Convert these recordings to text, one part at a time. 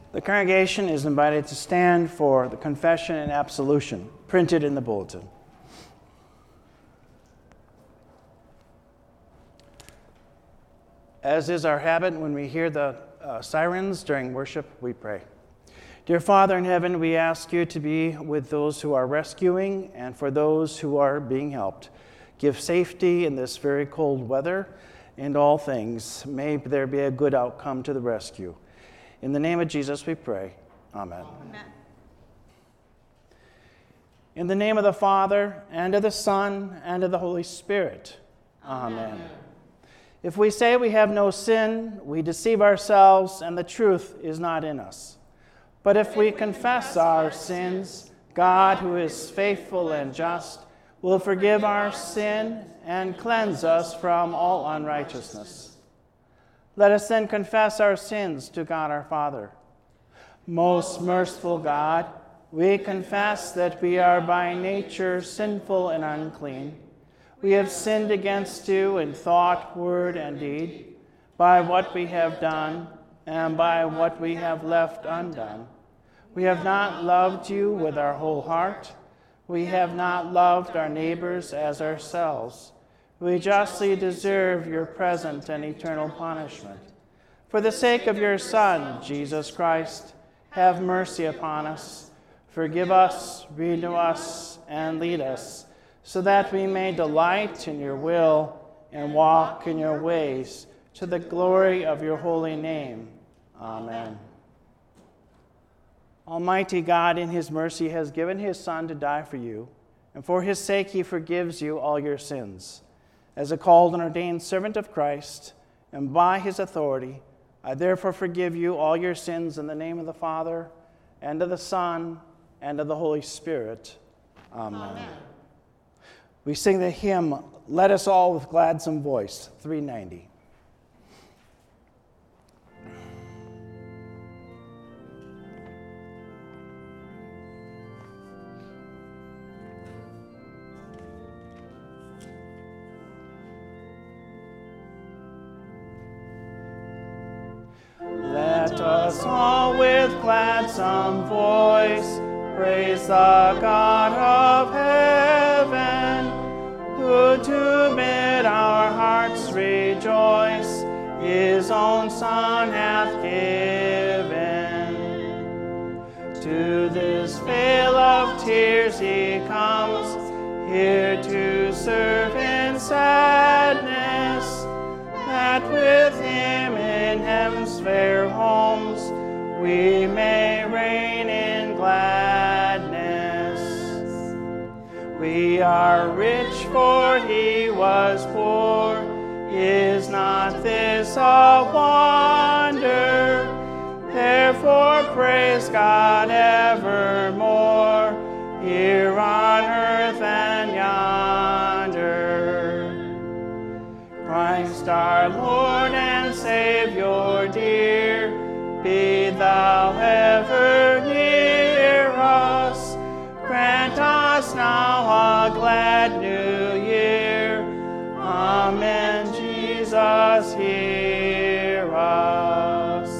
The congregation is invited to stand for the confession and absolution printed in the bulletin. As is our habit, when we hear the sirens during worship, we pray. Dear Father in heaven, we ask you to be with those who are rescuing and for those who are being helped. Give safety in this very cold weather and all things. May there be a good outcome to the rescue. In the name of Jesus we pray. Amen. Amen. In the name of the Father, and of the Son, and of the Holy Spirit. Amen. Amen. If we say we have no sin, we deceive ourselves, and the truth is not in us. But if we confess our sins, God, who is faithful and just, will forgive our sin and cleanse us from all unrighteousness. Let us then confess our sins to God our Father. Most merciful God, we confess that we are by nature sinful and unclean. We have sinned against you in thought, word, and deed, by what we have done and by what we have left undone. We have not loved you with our whole heart. We have not loved our neighbors as ourselves. We justly deserve your present and eternal punishment. For the sake of your Son, Jesus Christ, have mercy upon us. Forgive us, renew us, and lead us, so that we may delight in your will and walk in your ways, to the glory of your holy name. Amen. Almighty God, in his mercy, has given his Son to die for you, and for his sake he forgives you all your sins. As a called and ordained servant of Christ, and by his authority, I therefore forgive you all your sins in the name of the Father, and of the Son, and of the Holy Spirit. Amen. Amen. We sing the hymn, Let Us All with Gladsome Voice, 390. Let us all with gladsome voice praise the God of heaven, who to bid our hearts rejoice, his own Son hath given. To this vale of tears he comes, here to serve in sadness, that with him in heaven's fair homes we may reign in gladness. We are rich, for he was poor. Is not this a wonder? Therefore praise God evermore, here on earth and yonder. Christ our Lord and Savior dear, be thou ever near us. Grant us now a glad new year. Amen. Jesus, hear us.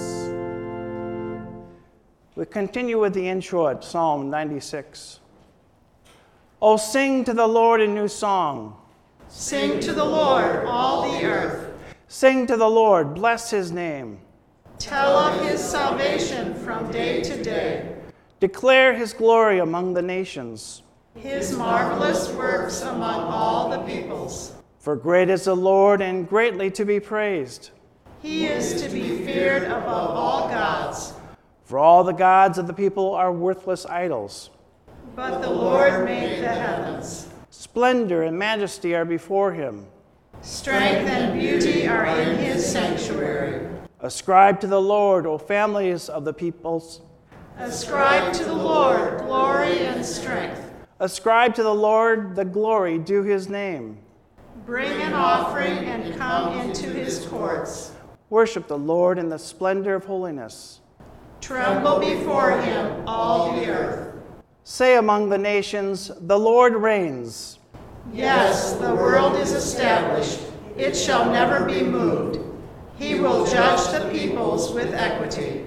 We continue with the introit, Psalm 96. Oh, sing to the Lord a new song. Sing to the Lord, all the earth. Sing to the Lord, bless his name. Tell of his salvation from day to day. Declare his glory among the nations. His marvelous works among all the peoples. For great is the Lord and greatly to be praised. He is to be feared above all gods. For all the gods of the people are worthless idols. But the Lord made the heavens. Splendor and majesty are before him. Strength and beauty are in his sanctuary. Ascribe to the Lord, O families of the peoples. Ascribe to the Lord glory and strength. Ascribe to the Lord the glory due his name. Bring an offering and come into his courts. Worship the Lord in the splendor of holiness. Tremble before him, all the earth. Say among the nations, the Lord reigns. Yes, the world is established. It shall never be moved. He will judge the peoples with equity.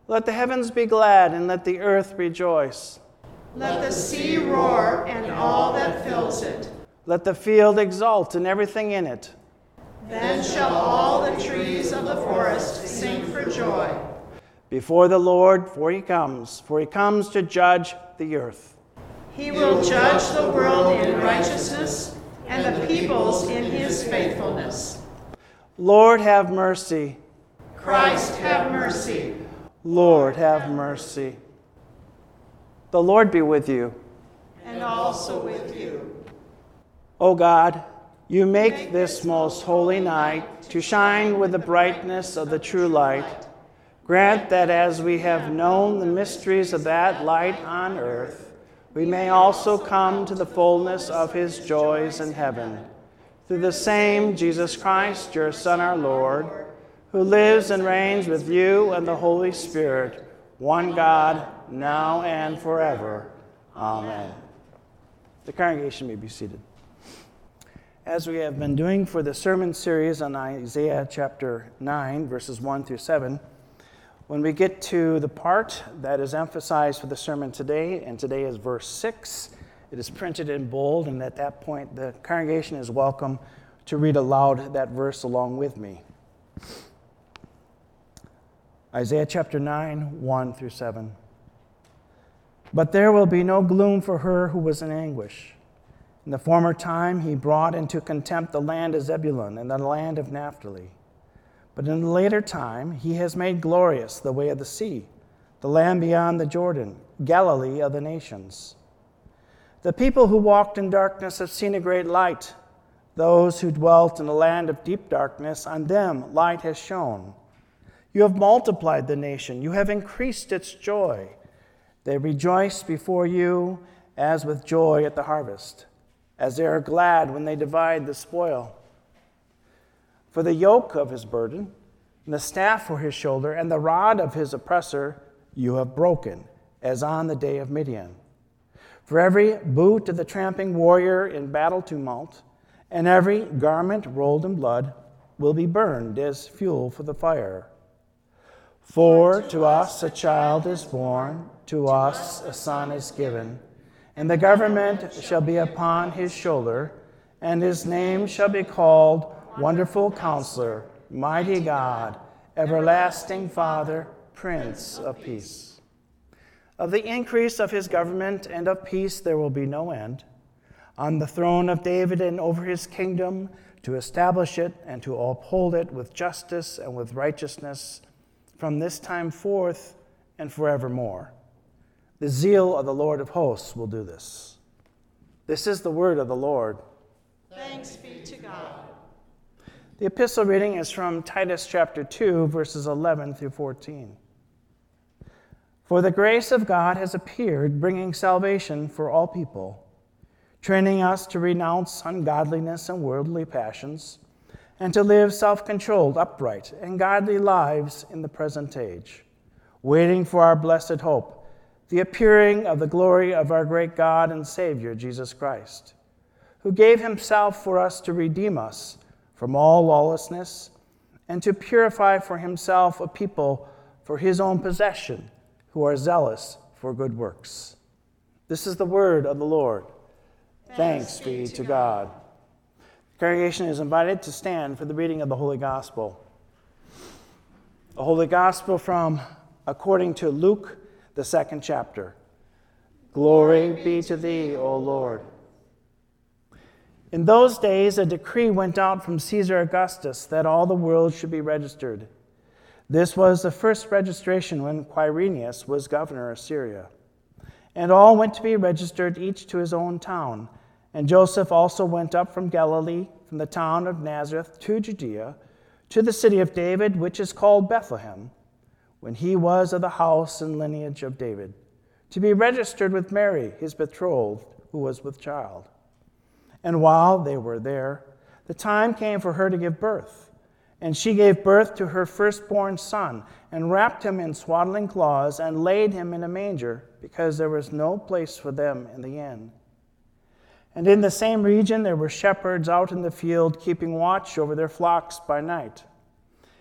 Let the heavens be glad, and let the earth rejoice. Let the sea roar and all that fills it. Let the field exult and everything in it. Then shall all the trees of the forest sing for joy Before the Lord, for he comes to judge the earth. He will judge the world in righteousness and the peoples in his faithfulness. Lord, have mercy. Christ, have mercy. Lord, have mercy. The Lord be with you. And also with you. O God, you make this most holy night to shine with the brightness of the true light. Grant that as we have known the mysteries of that light on earth, we may also come to the fullness of his joys in heaven. Through the same Jesus Christ, your Son, our Lord, who lives and reigns with you and the Holy Spirit, one God, now and forever. Amen. The congregation may be seated. As we have been doing for the sermon series on Isaiah chapter 9, verses 1 through 7, when we get to the part that is emphasized for the sermon today, and today is verse 6, it is printed in bold, and at that point the congregation is welcome to read aloud that verse along with me. Isaiah chapter 9, 1 through 7. But there will be no gloom for her who was in anguish. In the former time he brought into contempt the land of Zebulun and the land of Naphtali. But in the later time he has made glorious the way of the sea, the land beyond the Jordan, Galilee of the nations. The people who walked in darkness have seen a great light. Those who dwelt in the land of deep darkness, on them light has shone. You have multiplied the nation. You have increased its joy. They rejoice before you as with joy at the harvest, as they are glad when they divide the spoil. For the yoke of his burden, and the staff for his shoulder, and the rod of his oppressor you have broken, as on the day of Midian. For every boot of the tramping warrior in battle tumult, and every garment rolled in blood, will be burned as fuel for the fire. For to us a child is born, to us a son is given, and the government shall be upon his shoulder, and his name shall be called Wonderful Counselor, Mighty God, Everlasting Father, Prince of Peace. Of the increase of his government and of peace there will be no end, on the throne of David and over his kingdom, to establish it and to uphold it with justice and with righteousness from this time forth and forevermore. The zeal of the Lord of hosts will do this. This is the word of the Lord. Thanks be to God. The epistle reading is from Titus chapter 2, verses 11 through 14. For the grace of God has appeared, bringing salvation for all people, training us to renounce ungodliness and worldly passions, and to live self-controlled, upright, and godly lives in the present age, waiting for our blessed hope, the appearing of the glory of our great God and Savior, Jesus Christ, who gave himself for us to redeem us from all lawlessness, and to purify for himself a people for his own possession, who are zealous for good works. This is the word of the Lord. Thanks be to God. The congregation is invited to stand for the reading of the Holy Gospel. The Holy Gospel according to Luke, the 2nd chapter. Glory be to thee, O Lord. In those days, a decree went out from Caesar Augustus that all the world should be registered. This was the first registration when Quirinius was governor of Syria. And all went to be registered, each to his own town. And Joseph also went up from Galilee, from the town of Nazareth to Judea, to the city of David, which is called Bethlehem, when he was of the house and lineage of David, to be registered with Mary, his betrothed, who was with child. And while they were there, the time came for her to give birth. And she gave birth to her firstborn son, and wrapped him in swaddling cloths, and laid him in a manger, because there was no place for them in the inn. And in the same region there were shepherds out in the field, keeping watch over their flocks by night.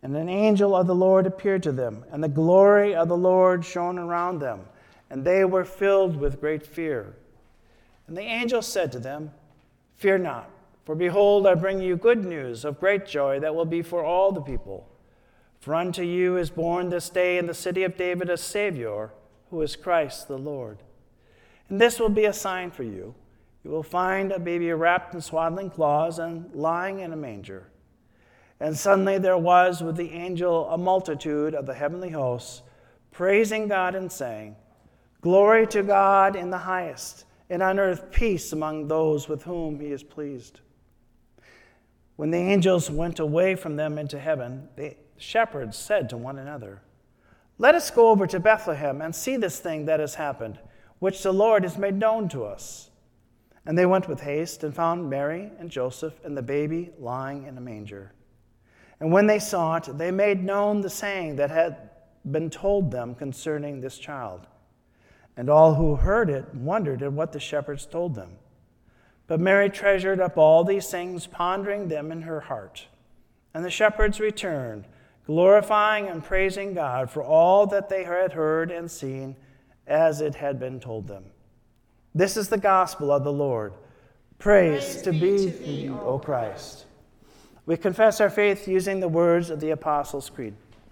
And an angel of the Lord appeared to them, and the glory of the Lord shone around them, and they were filled with great fear. And the angel said to them, "Fear not, for behold, I bring you good news of great joy that will be for all the people. For unto you is born this day in the city of David a Savior, who is Christ the Lord. And this will be a sign for you. You will find a baby wrapped in swaddling cloths and lying in a manger." And suddenly there was with the angel a multitude of the heavenly hosts, praising God and saying, "Glory to God in the highest, and on earth peace among those with whom he is pleased." When the angels went away from them into heaven, the shepherds said to one another, "Let us go over to Bethlehem and see this thing that has happened, which the Lord has made known to us." And they went with haste and found Mary and Joseph and the baby lying in a manger. And when they saw it, they made known the saying that had been told them concerning this child. And all who heard it wondered at what the shepherds told them. But Mary treasured up all these things, pondering them in her heart. And the shepherds returned, glorifying and praising God for all that they had heard and seen, as it had been told them. This is the gospel of the Lord. Praise to be to thee, O Christ. We confess our faith using the words of the Apostles' Creed.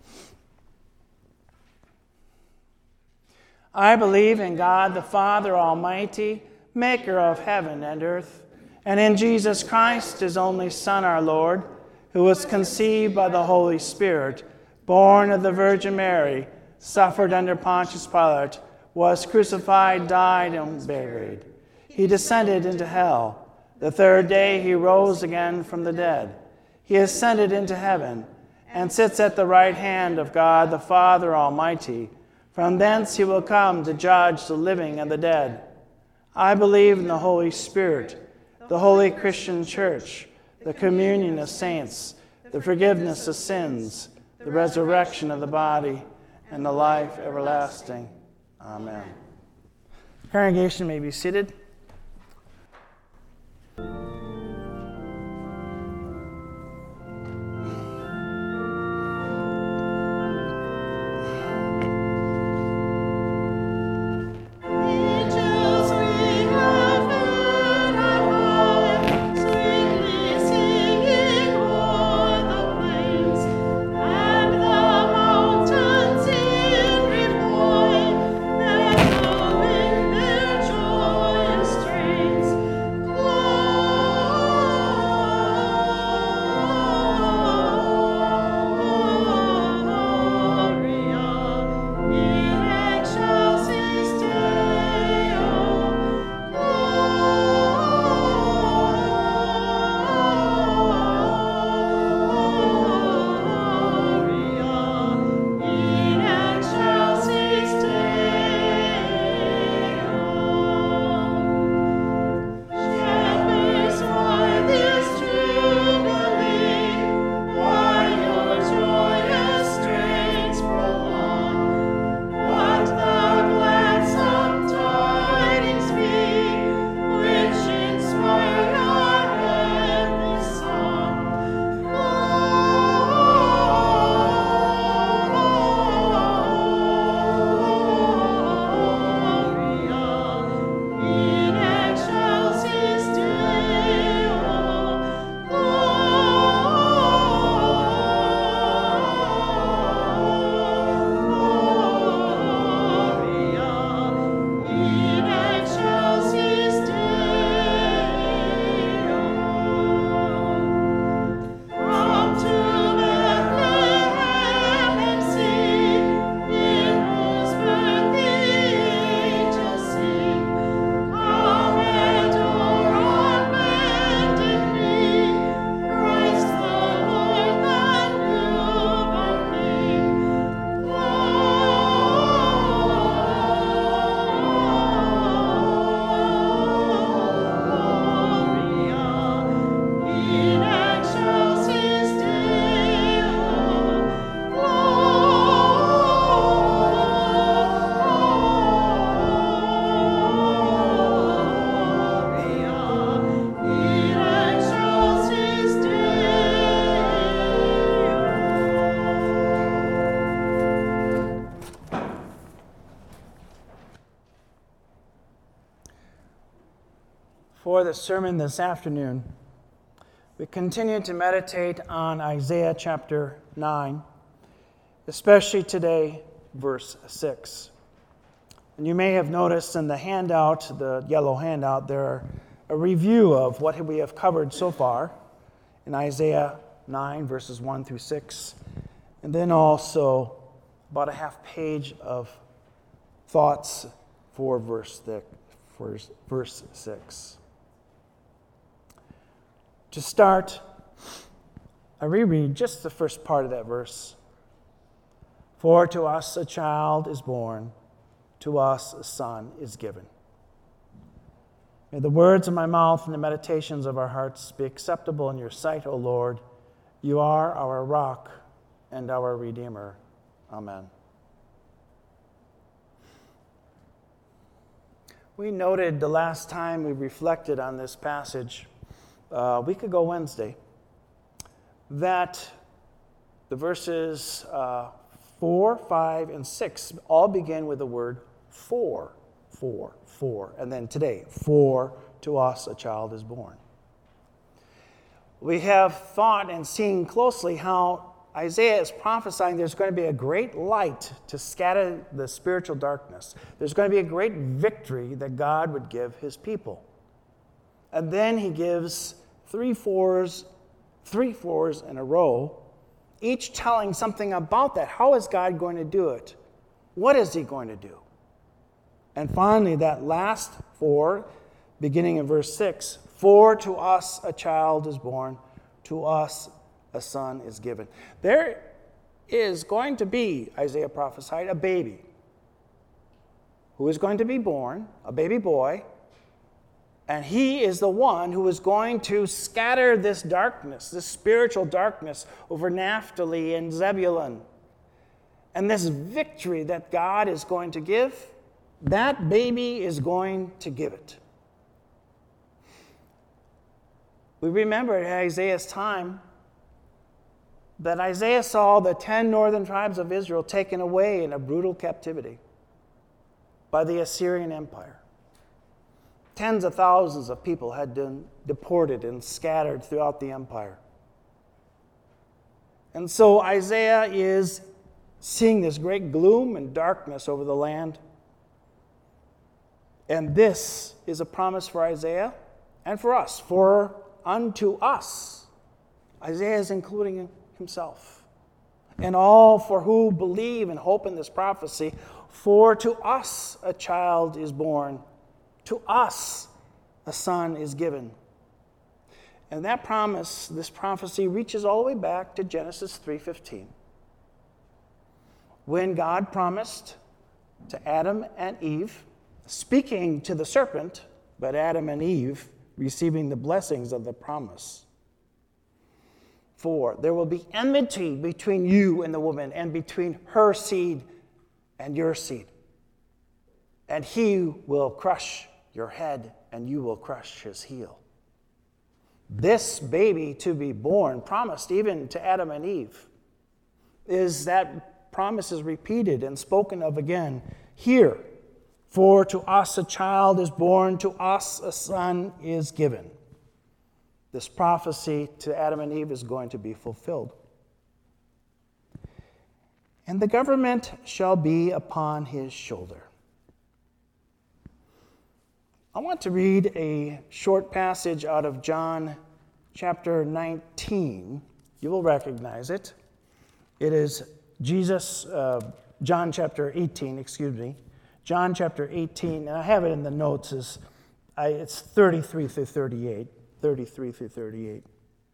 I believe in God the Father Almighty, maker of heaven and earth, and in Jesus Christ, his only Son, our Lord, who was conceived by the Holy Spirit, born of the Virgin Mary, suffered under Pontius Pilate, was crucified, died, and buried. He descended into hell. The third day he rose again from the dead. He ascended into heaven and sits at the right hand of God the Father Almighty. From thence he will come to judge the living and the dead. I believe in the Holy Spirit, the holy Christian church, the communion of saints, the forgiveness of sins, the resurrection of the body, and the life everlasting. Amen. Congregation may be seated. For the sermon this afternoon, we continue to meditate on Isaiah chapter 9, especially today, verse 6. And you may have noticed in the handout, the yellow handout, there a review of what we have covered so far in Isaiah 9, verses 1 through 6, and then also about a half page of thoughts for verse 6. To start, I reread just the first part of that verse. For to us a child is born, to us a son is given. May the words of my mouth and the meditations of our hearts be acceptable in your sight, O Lord. You are our rock and our Redeemer. Amen. We noted the last time we reflected on this passage, a week ago Wednesday, that the verses 4, 5, and 6 all begin with the word for, and then today, for to us a child is born. We have thought and seen closely how Isaiah is prophesying there's going to be a great light to scatter the spiritual darkness. There's going to be a great victory that God would give his people. And then he gives three fours in a row, each telling something about that. How is God going to do it? What is he going to do? And finally, that last 4, beginning in verse 6, for to us a child is born, to us a son is given. There is going to be, Isaiah prophesied, a baby who is going to be born, a baby boy, and he is the one who is going to scatter this darkness, this spiritual darkness over Naphtali and Zebulun. And this victory that God is going to give, that baby is going to give it. We remember at Isaiah's time that Isaiah saw the 10 northern tribes of Israel taken away in a brutal captivity by the Assyrian Empire. Tens of thousands of people had been deported and scattered throughout the empire. And so Isaiah is seeing this great gloom and darkness over the land. And this is a promise for Isaiah and for us. For unto us, Isaiah is including himself, and all for who believe and hope in this prophecy. For to us a child is born, to us a son is given. And that promise, this prophecy, reaches all the way back to Genesis 3:15, when God promised to Adam and Eve, speaking to the serpent, but Adam and Eve receiving the blessings of the promise. For there will be enmity between you and the woman, and between her seed and your seed. And he will crush your head, and you will crush his heel. This baby to be born, promised even to Adam and Eve, is that promise is repeated and spoken of again here. For to us a child is born, to us a son is given. This prophecy to Adam and Eve is going to be fulfilled. And the government shall be upon his shoulder. I want to read a short passage out of John chapter 19. You will recognize it. It is John chapter 18, John chapter 18, and I have it in the notes. It's 33 through 38. 33 through 38.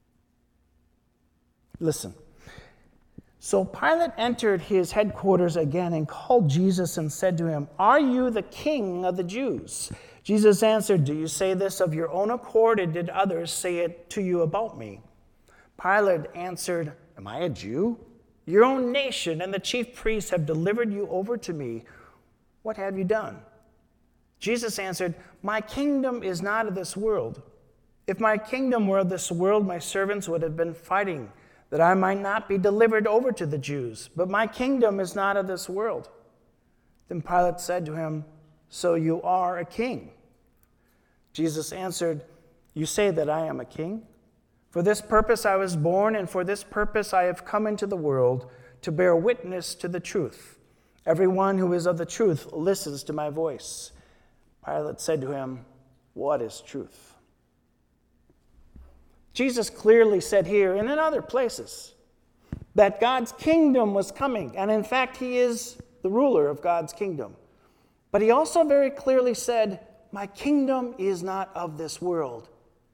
Listen. So Pilate entered his headquarters again and called Jesus and said to him, "Are you the king of the Jews?" Jesus answered, "Do you say this of your own accord, or did others say it to you about me?" Pilate answered, "Am I a Jew? Your own nation and the chief priests have delivered you over to me. What have you done?" Jesus answered, "My kingdom is not of this world. If my kingdom were of this world, my servants would have been fighting, that I might not be delivered over to the Jews. But my kingdom is not of this world." Then Pilate said to him, "So you are a king?" Jesus answered, "You say that I am a king? For this purpose I was born, and for this purpose I have come into the world, to bear witness to the truth. Everyone who is of the truth listens to my voice." Pilate said to him, "What is truth?" Jesus clearly said here and in other places that God's kingdom was coming, and in fact, he is the ruler of God's kingdom. But he also very clearly said, "My kingdom is not of this world."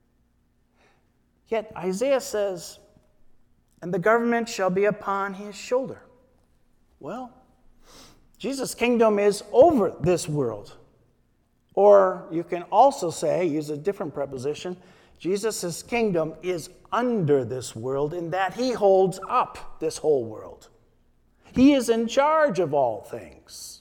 Yet Isaiah says, "And the government shall be upon his shoulder." Well, Jesus' kingdom is over this world. Or you can also say, use a different preposition, Jesus' kingdom is under this world in that he holds up this whole world. He is in charge of all things.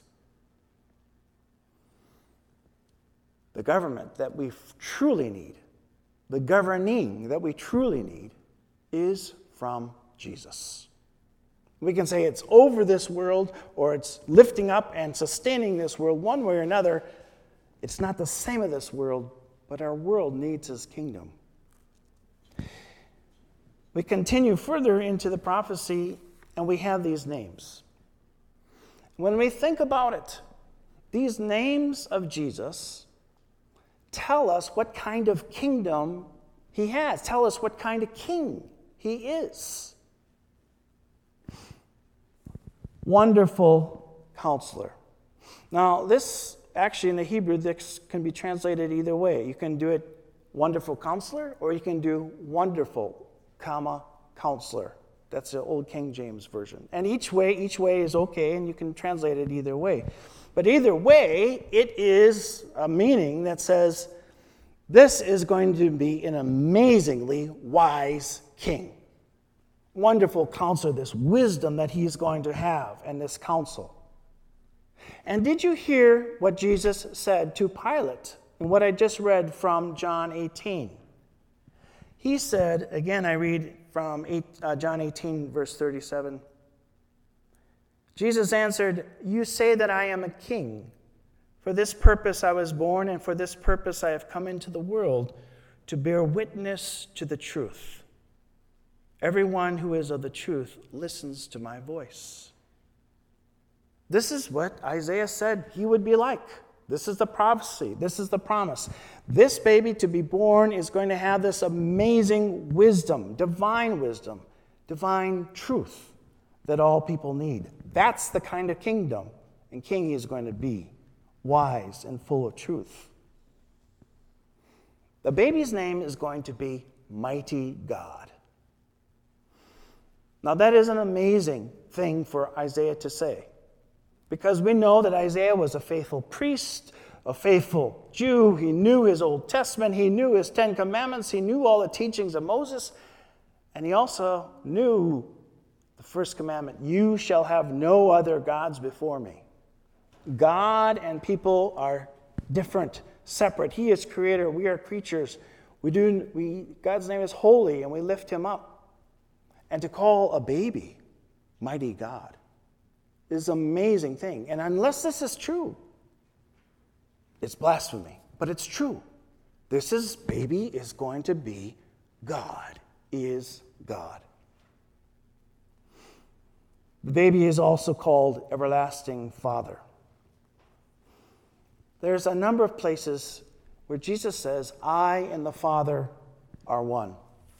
The government that we truly need, the governing that we truly need, is from Jesus. We can say it's over this world or it's lifting up and sustaining this world one way or another. It's not the same of this world, but our world needs his kingdom. We continue further into the prophecy and we have these names. When we think about it, these names of Jesus tell us what kind of kingdom he has, tell us what kind of king he is. Wonderful Counselor. Now, this actually in the Hebrew, this can be translated either way. You can do it Wonderful Counselor, or you can do Wonderful, Counselor. That's the old King James Version. And each way is okay, and you can translate it either way. But either way, it is a meaning that says, this is going to be an amazingly wise king. Wonderful Counselor, this wisdom that he's going to have, and this counsel. And did you hear what Jesus said to Pilate in what I just read from John 18? He said, again I read from John 18, verse 37. Jesus answered, "You say that I am a king. For this purpose I was born, and for this purpose I have come into the world, to bear witness to the truth. Everyone who is of the truth listens to my voice." This is what Isaiah said he would be like. This is the prophecy. This is the promise. This baby to be born is going to have this amazing wisdom, divine truth that all people need. That's the kind of kingdom and king he is going to be, wise and full of truth. The baby's name is going to be Mighty God. Now that is an amazing thing for Isaiah to say, because we know that Isaiah was a faithful priest, a faithful Jew. He knew his Old Testament. He knew his 10 Commandments. He knew all the teachings of Moses. And he also knew the first commandment, "You shall have no other gods before me." God and people are different, separate. He is creator. We are creatures. God's name is holy, and we lift him up. And to call a baby Mighty God is an amazing thing. And unless this is true, it's blasphemy. But it's true. This baby is going to be God, is God. The baby is also called Everlasting Father. There's a number of places where Jesus says, "I and the Father are one."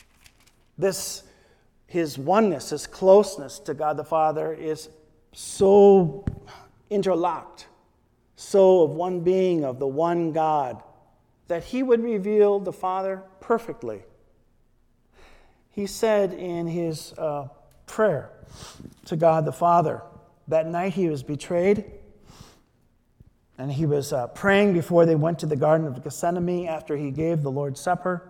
His oneness, his closeness to God the Father is so interlocked, so of one being, of the one God, that he would reveal the Father perfectly. He said in his prayer to God the Father, that night he was betrayed, and he was praying before they went to the Garden of Gethsemane after he gave the Lord's Supper.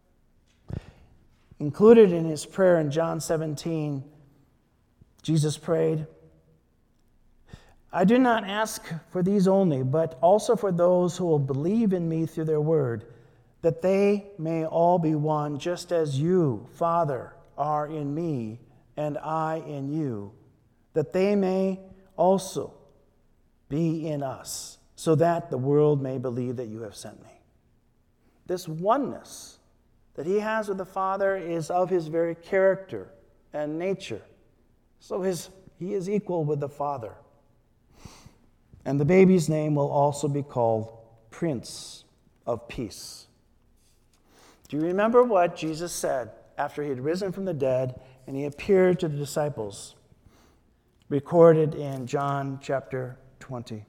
Included in his prayer in John 17, Jesus prayed, "I do not ask for these only, but also for those who will believe in me through their word, that they may all be one, just as you, Father, are in me, and I in you, that they may also be in us, so that the world may believe that you have sent me." This oneness that he has with the Father is of his very character and nature. So he is equal with the Father. And the baby's name will also be called Prince of Peace. Do you remember what Jesus said after he had risen from the dead and he appeared to the disciples? Recorded in John chapter 20.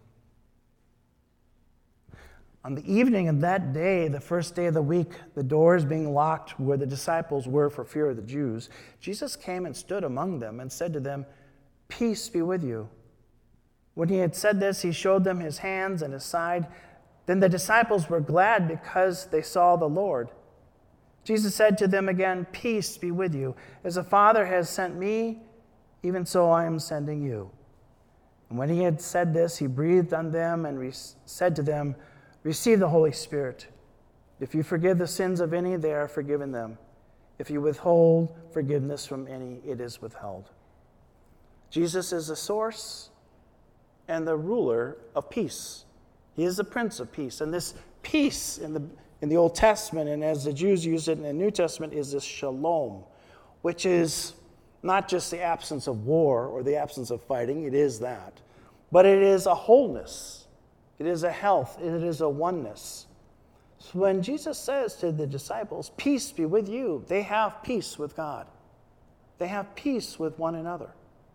On the evening of that day, the first day of the week, the doors being locked where the disciples were for fear of the Jews, Jesus came and stood among them and said to them, "Peace be with you." When he had said this, he showed them his hands and his side. Then the disciples were glad because they saw the Lord. Jesus said to them again, "Peace be with you. As the Father has sent me, even so I am sending you." And when he had said this, he breathed on them and said to them, "Receive the Holy Spirit. If you forgive the sins of any, they are forgiven them. If you withhold forgiveness from any, it is withheld." Jesus is the source and the ruler of peace. He is the Prince of Peace. And this peace in the Old Testament, and as the Jews use it in the New Testament, is this shalom, which is not just the absence of war or the absence of fighting. It is that. But it is a wholeness. It is a health. It is a oneness. So when Jesus says to the disciples, "Peace be with you," they have peace with God. They have peace with one another.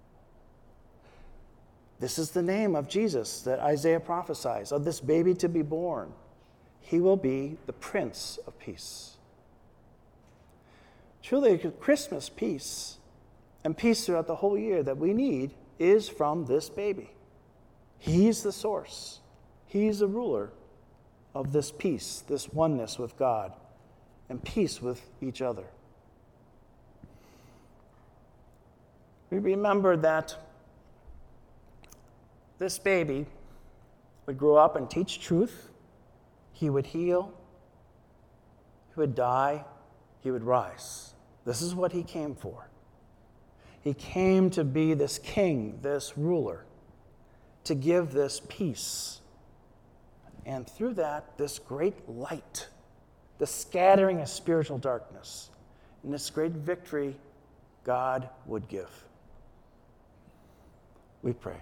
This is the name of Jesus that Isaiah prophesies, of this baby to be born. He will be the Prince of Peace. Truly, Christmas peace and peace throughout the whole year that we need is from this baby. He's the source. He's the ruler of this peace, this oneness with God, and peace with each other. We remember that this baby would grow up and teach truth. He would heal. He would die. He would rise. This is what he came for. He came to be this king, this ruler, to give this peace. And through that, this great light, the scattering of spiritual darkness, and this great victory God would give. We pray.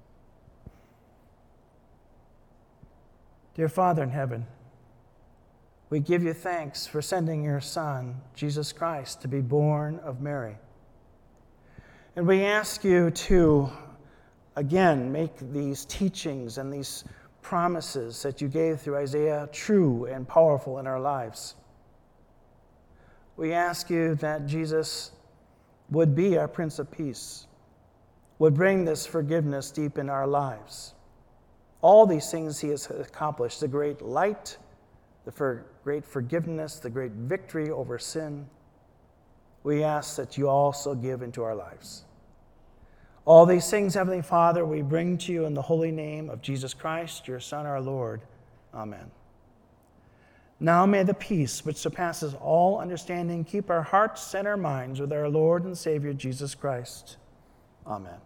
Dear Father in heaven, we give you thanks for sending your Son, Jesus Christ, to be born of Mary. And we ask you to, again, make these teachings and these promises that you gave through Isaiah true and powerful in our lives. We ask you that Jesus would be our Prince of Peace, would bring this forgiveness deep in our lives. All these things he has accomplished, the great light, the great forgiveness, the great victory over sin, we ask that you also give into our lives. All these things, Heavenly Father, we bring to you in the holy name of Jesus Christ, your Son, our Lord. Amen. Now may the peace which surpasses all understanding keep our hearts and our minds with our Lord and Savior, Jesus Christ. Amen.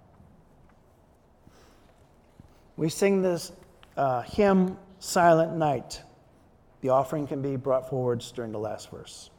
We sing this hymn, Silent Night. The offering can be brought forward during the last verse.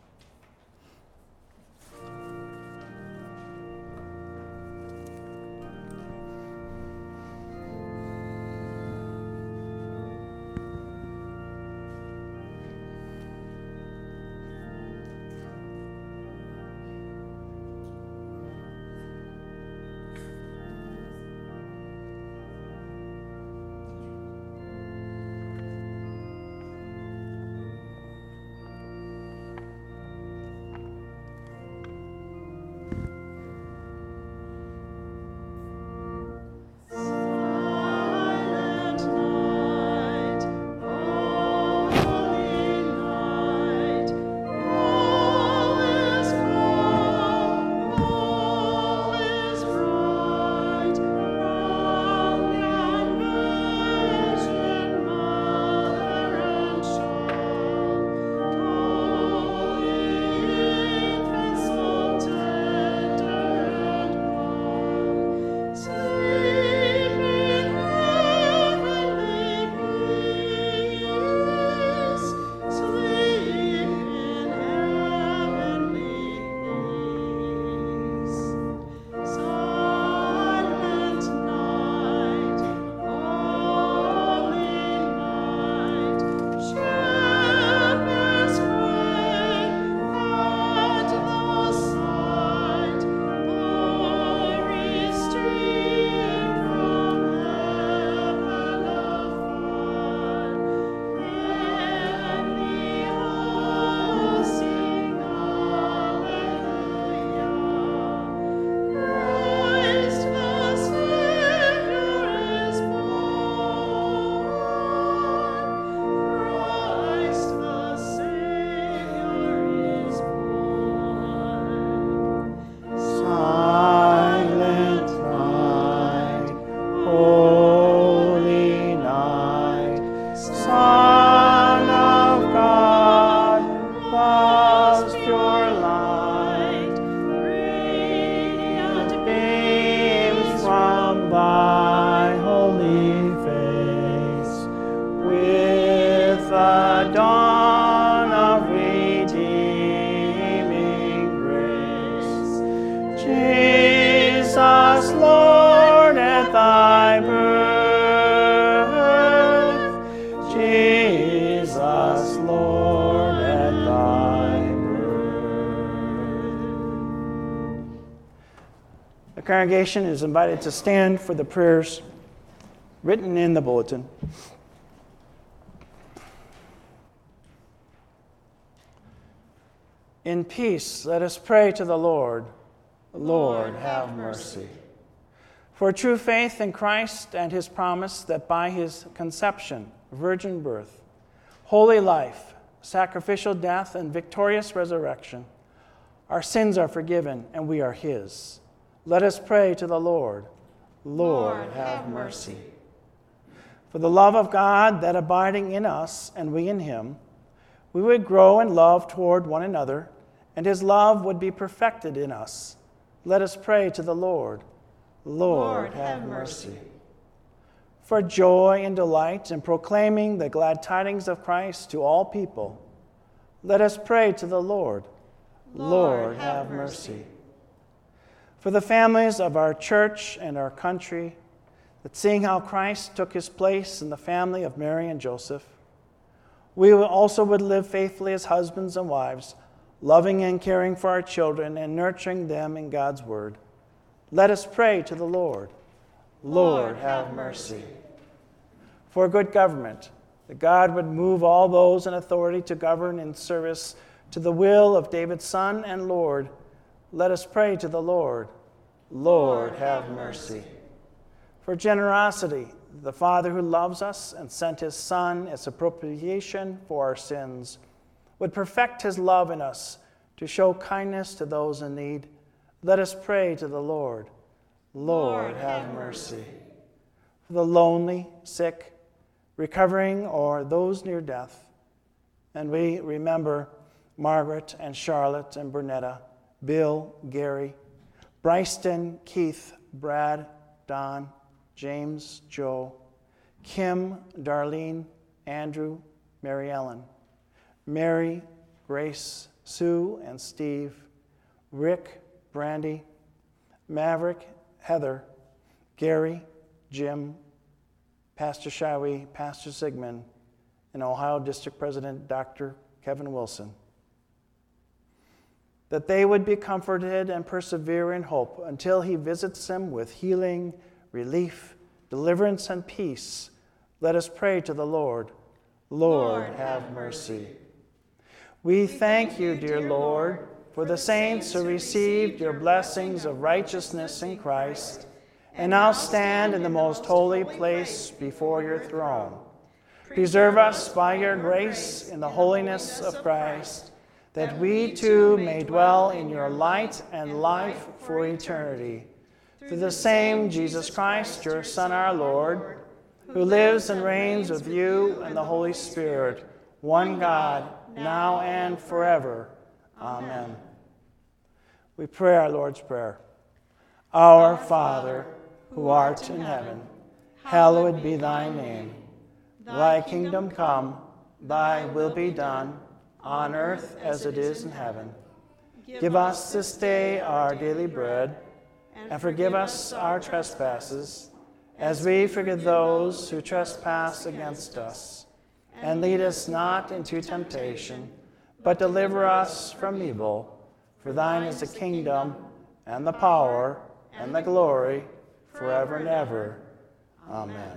congregation is invited to stand for the prayers written in the bulletin. In peace, let us pray to the Lord. Lord, have mercy. For true faith in Christ and his promise that by his conception, virgin birth, holy life, sacrificial death, and victorious resurrection, our sins are forgiven and we are his. Let us pray to the Lord. Lord, have mercy. For the love of God that abiding in us and we in him, we would grow in love toward one another, and his love would be perfected in us. Let us pray to the Lord. Lord, have mercy. For joy and delight in proclaiming the glad tidings of Christ to all people, let us pray to the Lord. Lord, have mercy. For the families of our church and our country, that seeing how Christ took his place in the family of Mary and Joseph, we also would live faithfully as husbands and wives, loving and caring for our children and nurturing them in God's word. Let us pray to the Lord. Lord, have mercy. For good government, that God would move all those in authority to govern in service to the will of David's Son and Lord, let us pray to the Lord. Lord, have mercy. For generosity, the Father who loves us and sent his Son as a propitiation for our sins, would perfect his love in us to show kindness to those in need. Let us pray to the Lord. Lord, have mercy. For the lonely, sick, recovering, or those near death, and we remember Margaret and Charlotte and Bernetta, Bill, Gary, Bryston, Keith, Brad, Don, James, Joe, Kim, Darlene, Andrew, Mary Ellen, Mary, Grace, Sue, and Steve, Rick, Brandy, Maverick, Heather, Gary, Jim, Pastor Shawi, Pastor Sigmund, and Ohio District President Dr. Kevin Wilson, that they would be comforted and persevere in hope until he visits them with healing, relief, deliverance, and peace. Let us pray to the Lord. Lord, have mercy. We thank you, dear Lord, for the saints who received your blessings of righteousness in Christ, and now stand in the most holy place before your throne. Preserve us by your grace in the holiness of Christ, that we too may dwell in your light and life for eternity. Through the same Jesus Christ, your Son, our Lord, who lives and reigns with you and the Holy Spirit, one God, now and forever. Amen. We pray our Lord's Prayer. Our Father, who art in heaven, hallowed be thy name. Thy kingdom come, thy will be done, on earth as it is in heaven. Give us this day our daily bread, and forgive us our trespasses, as we forgive those who trespass against us. And lead us not into temptation, but deliver us from evil. For thine is the kingdom, and the power, and the glory, forever and ever. Amen.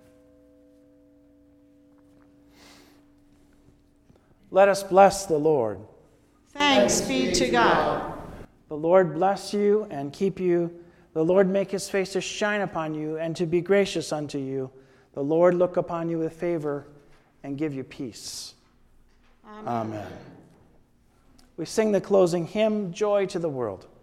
Let us bless the Lord. Thanks be to God. The Lord bless you and keep you. The Lord make his face to shine upon you and to be gracious unto you. The Lord look upon you with favor and give you peace. Amen. We sing the closing hymn, Joy to the World.